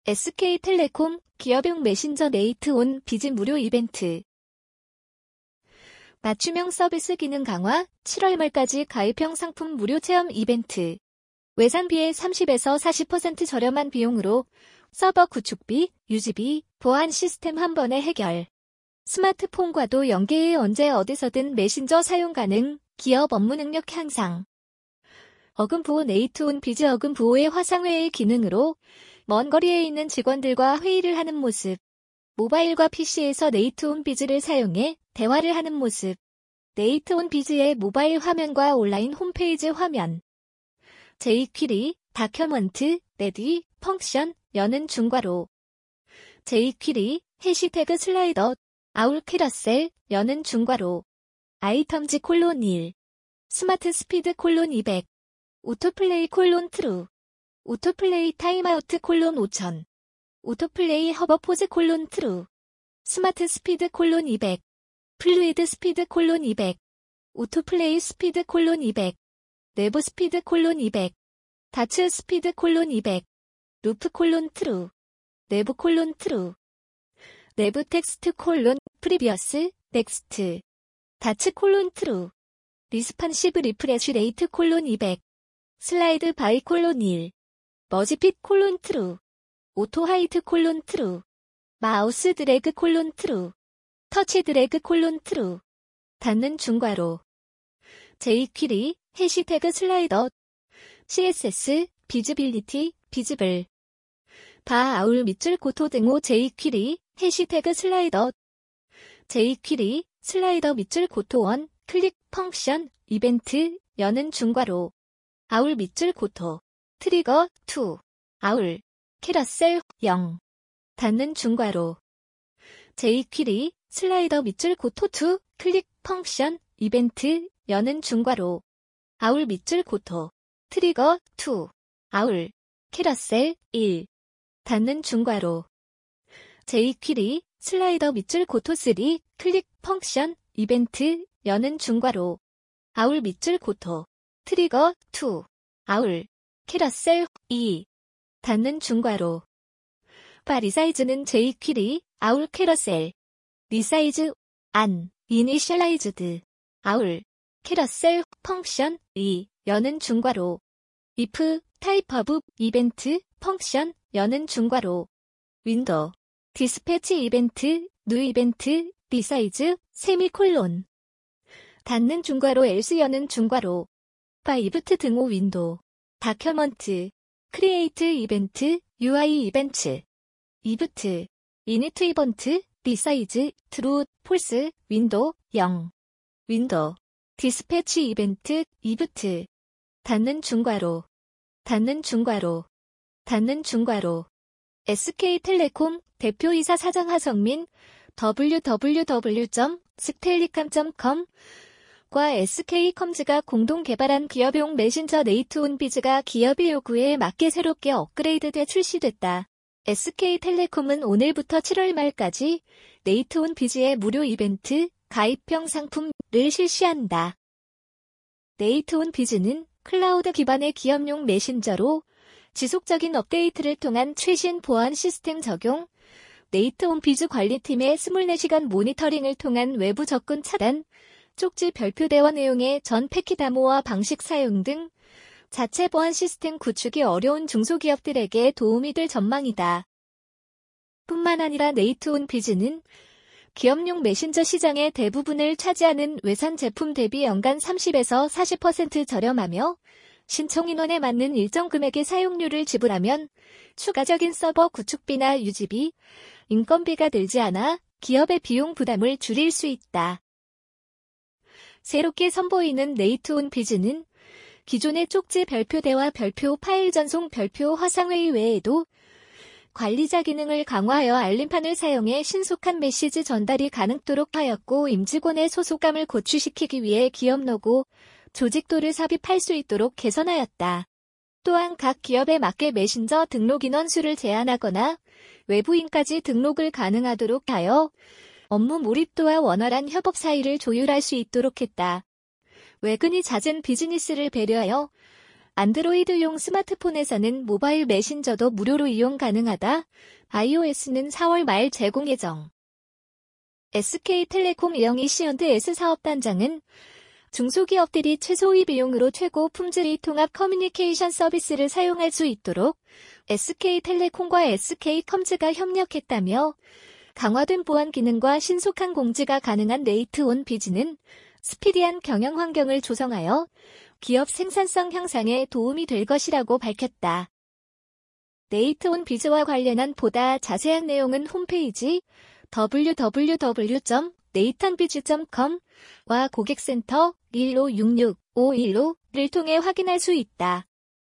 SK텔레콤 기업용 메신저 네이트온 비즈 무료 이벤트. 맞춤형 서비스 기능 강화, 7월 말까지 가입형 상품 무료 체험 이벤트. 외산비의 30에서 40% 저렴한 비용으로 서버 구축비, 유지비, 보안 시스템 한 번에 해결. 스마트폰과도 연계해 언제 어디서든 메신저 사용 가능, 기업 업무 능력 향상. 어금보호 네이트온 비즈 어금보호의 화상회의 기능으로 먼 거리에 있는 직원들과 회의를 하는 모습. 모바일과 PC에서 네이트온 비즈를 사용해 대화를 하는 모습. 네이트온 비즈의 모바일 화면과 온라인 홈페이지 화면. jQuery, 다큐먼트, 레디, 펑션, 여는 중괄호. jQuery, 해시태그 슬라이더, 아울 캐러셀, 여는 중괄호. 아이템즈 콜론 1. 스마트 스피드 콜론 200. 오토플레이 콜론 트루. 오토플레이 타임아우트 콜론 5000. 오토플레이 허버포즈 콜론 트루. 스마트 스피드 콜론 200. 플루이드 스피드 콜론 200. 오토플레이 스피드 콜론 200. 내부 스피드 콜론 200. 다츠 스피드 콜론 200. 루프 콜론 트루. 내부 콜론 트루. 내부 텍스트 콜론 프리비어스 넥스트. 다츠 콜론 트루. 리스판시브 리프레쉬 레이트 콜론 200. 슬라이드 바이 콜론 1. 머지핏 콜론 트루. 오토 하이트 콜론 트루. 마우스 드래그 콜론 트루. 터치 드래그 콜론 트루. 닫는 중괄호. jQuery, 해시태그 슬라이더. CSS, 비즈빌리티, 비즈블. 바 아울 밑줄 고토 등호 jQuery, 해시태그 슬라이더. jQuery, 슬라이더 밑줄 고토 1, 클릭 펑션, 이벤트, 여는 중괄호. 아울 밑줄 고토. 트리거 2. 아울. 캐러셀 0. 닫는 중괄호. jQuery, 슬라이더 밑줄 고토 2, 클릭 펑션, 이벤트, 여는 중괄호. 아울 밑줄 고토. 트리거 2. 아울. 캐러셀 1. 닫는 중괄호. jQuery, 슬라이더 밑줄 고토 3, 클릭 펑션, 이벤트, 여는 중괄호. 아울 밑줄 고토. 트리거 2. 아울. 캐러셀 2. 닫는 중괄호. 바 리사이즈는 jQuery, 아울 캐러셀. 리사이즈, 안, 이니셜라이즈드. 아울. 캐러셀, 펑션, 2, 여는 중괄호. if, 타입 오브, 이벤트, 펑션, 여는 중괄호. 윈도우. 디스패치 이벤트, 뉴 이벤트, 리사이즈, 세미콜론. 닫는 중괄호 else 여는 중괄호. 바 이브트 등호 윈도우. 다큐먼트. 크리에이트 이벤트, UI 이벤트. 이브트. 이니트 이벤트, 리사이즈, 트루, 폴스, 윈도우, 0. 윈도우. 디스패치 이벤트, 이브트. 닫는 중괄호. 닫는 중괄호. 닫는 중괄호. SK텔레콤 대표이사 사장 하성민 www.stellicom.com 과 SK컴즈가 공동 개발한 기업용 메신저 네이트온 비즈가 기업의 요구에 맞게 새롭게 업그레이드돼 출시됐다. SK텔레콤은 오늘부터 7월 말까지 네이트온 비즈의 무료 이벤트, 가입형 상품을 실시한다. 네이트온 비즈는 클라우드 기반의 기업용 메신저로 지속적인 업데이트를 통한 최신 보안 시스템 적용, 네이트온 비즈 관리팀의 24시간 모니터링을 통한 외부 접근 차단, 쪽지 별표 대화 내용의 전 패키 담호와 방식 사용 등 자체 보안 시스템 구축이 어려운 중소기업들에게 도움이 될 전망이다. 뿐만 아니라 네이트온 비즈는 기업용 메신저 시장의 대부분을 차지하는 외산 제품 대비 연간 30에서 40% 저렴하며 신청 인원에 맞는 일정 금액의 사용료를 지불하면 추가적인 서버 구축비나 유지비, 인건비가 들지 않아 기업의 비용 부담을 줄일 수 있다. 새롭게 선보이는 네이트온 비즈는 기존의 쪽지 별표 대화 별표 파일 전송 별표 화상회의 외에도 관리자 기능을 강화하여 알림판을 사용해 신속한 메시지 전달이 가능토록 하였고 임직원의 소속감을 고취시키기 위해 기업 로고, 조직도를 삽입할 수 있도록 개선하였다. 또한 각 기업에 맞게 메신저 등록 인원 수를 제한하거나 외부인까지 등록을 가능하도록 하여 업무 몰입도와 원활한 협업 사이를 조율할 수 있도록 했다. 외근이 잦은 비즈니스를 배려하여 안드로이드용 스마트폰에서는 모바일 메신저도 무료로 이용 가능하다. iOS는 4월 말 제공 예정. SK텔레콤 영희시언드 S사업단장은 중소기업들이 최소의 비용으로 최고 품질의 통합 커뮤니케이션 서비스를 사용할 수 있도록 SK텔레콤과 SK컴즈가 협력했다며 강화된 보안 기능과 신속한 공지가 가능한 네이트온 비즈는 스피디한 경영 환경을 조성하여 기업 생산성 향상에 도움이 될 것이라고 밝혔다. 네이트온 비즈와 관련한 보다 자세한 내용은 홈페이지 www.neithanbiz.com과 고객센터 1566-515를 통해 확인할 수 있다.